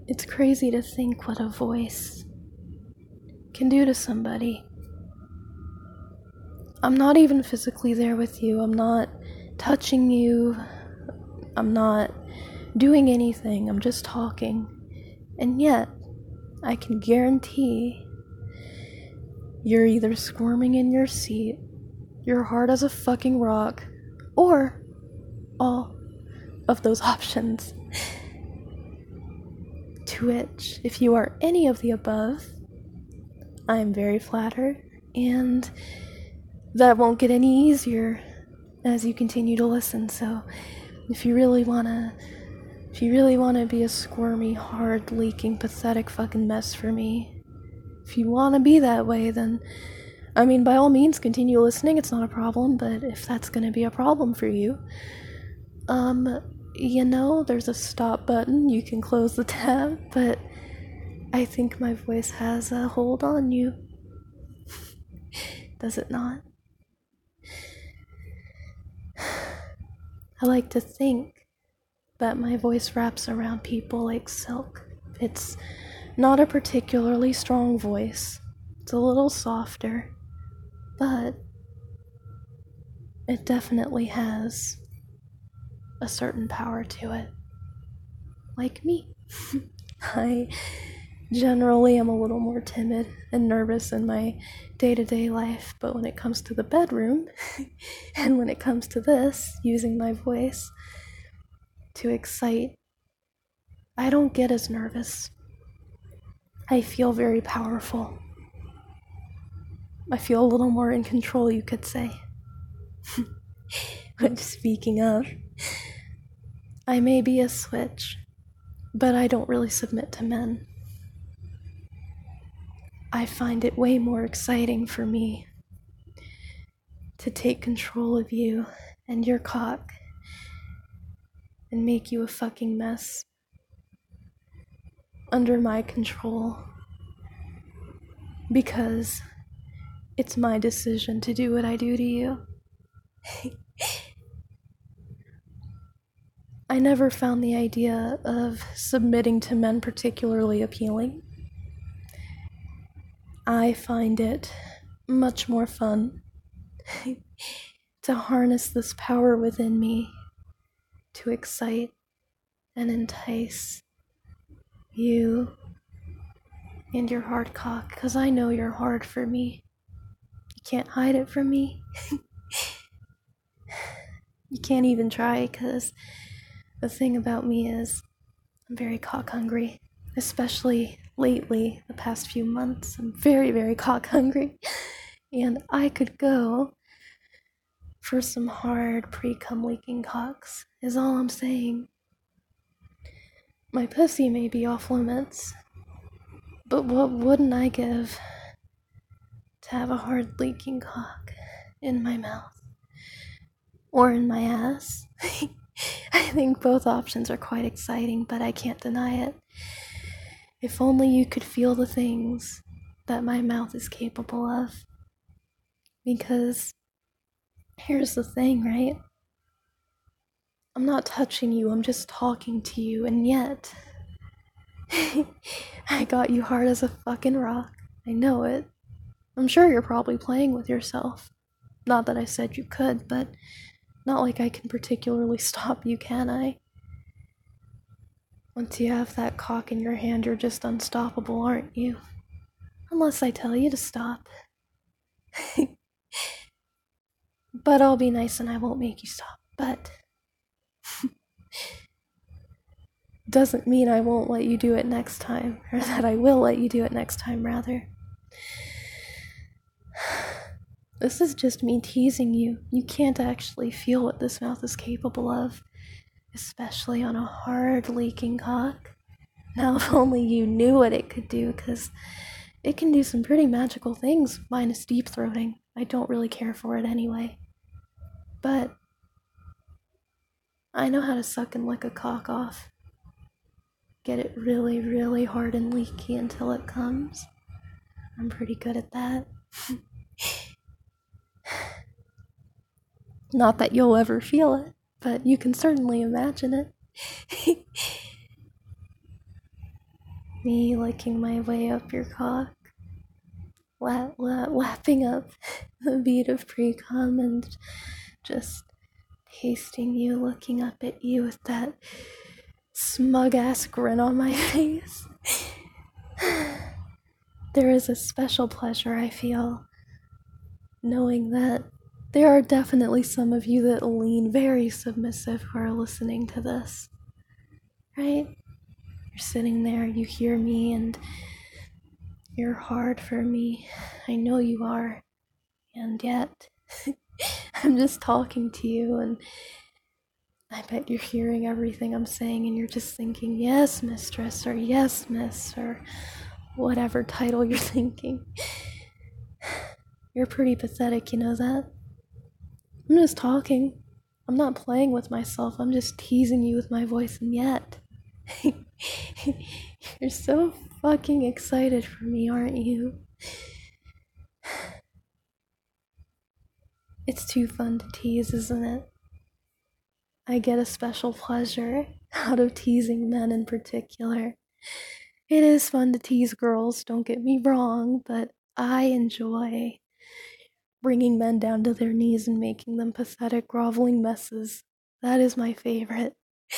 It's crazy to think what a voice can do to somebody. I'm not even physically there with you. I'm not touching you. I'm not doing anything. I'm just talking. And yet, I can guarantee you're either squirming in your seat, you're hard as a fucking rock, or all of those options. To which, if you are any of the above, I'm very flattered, and that won't get any easier as you continue to listen. So if you really wanna be a squirmy, hard, leaking, pathetic fucking mess for me, if you wanna be that way, then I mean, by all means, continue listening. It's not a problem. But if that's gonna be a problem for you, there's a stop button. You can close the tab. But I think my voice has a hold on you. Does it not? I like to think that my voice wraps around people like silk. It's not a particularly strong voice. It's a little softer, but it definitely has a certain power to it. Like me. I generally am a little more timid and nervous in my day-to-day life, but when it comes to the bedroom, and when it comes to this, using my voice to excite, I don't get as nervous. I feel very powerful. I feel a little more in control, you could say. But speaking of, I may be a switch, but I don't really submit to men. I find it way more exciting for me to take control of you and your cock and make you a fucking mess under my control, because it's my decision to do what I do to you. I never found the idea of submitting to men particularly appealing. I find it much more fun to harness this power within me to excite and entice you and your hard cock, because I know you're hard for me. You can't hide it from me. You can't even try, because the thing about me is I'm very cock hungry, especially lately, the past few months. I'm very, very cock hungry, and I could go for some hard pre-cum leaking cocks, is all I'm saying. My pussy may be off limits, but what wouldn't I give to have a hard leaking cock in my mouth? Or in my ass? I think both options are quite exciting, but I can't deny it. If only you could feel the things that my mouth is capable of. Because here's the thing, right? I'm not touching you, I'm just talking to you, and yet I got you hard as a fucking rock. I know it. I'm sure you're probably playing with yourself. Not that I said you could, but not like I can particularly stop you, can I? Once you have that cock in your hand, you're just unstoppable, aren't you? Unless I tell you to stop. But I'll be nice and I won't make you stop. But doesn't mean I won't let you do it next time, or that I will let you do it next time, rather. This is just me teasing you. You can't actually feel what this mouth is capable of, especially on a hard leaking cock. Now, if only you knew what it could do, because it can do some pretty magical things, minus deep throating. I don't really care for it anyway. But I know how to suck and lick a cock off. Get it really, really hard and leaky until it comes. I'm pretty good at that. Not that you'll ever feel it, but you can certainly imagine it. Me licking my way up your cock, lapping up the beat of pre-com and just tasting you, looking up at you with that smug ass grin on my face. There is a special pleasure I feel knowing that there are definitely some of you that lean very submissive who are listening to this, right? You're sitting there, you hear me, and you're hard for me. I know you are, and yet I'm just talking to you, and I bet you're hearing everything I'm saying, and you're just thinking, yes, mistress, or yes, miss, or whatever title you're thinking. You're pretty pathetic, you know that? I'm just talking. I'm not playing with myself. I'm just teasing you with my voice, and yet you're so fucking excited for me, aren't you? It's too fun to tease, isn't it? I get a special pleasure out of teasing men in particular. It is fun to tease girls, don't get me wrong, but I enjoy bringing men down to their knees and making them pathetic, groveling messes. That is my favorite.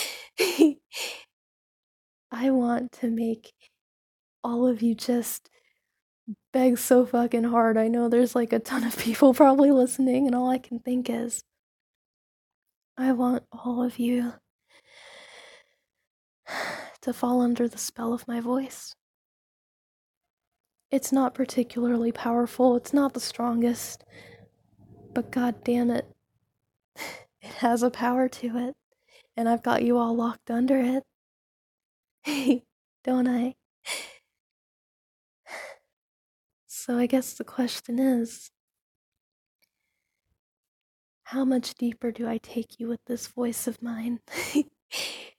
I want to make all of you just beg so fucking hard. I know there's like a ton of people probably listening, and all I can think is, I want all of you to fall under the spell of my voice. It's not particularly powerful, it's not the strongest, but god damn it, it has a power to it, and I've got you all locked under it. Don't I? So I guess the question is, how much deeper do I take you with this voice of mine?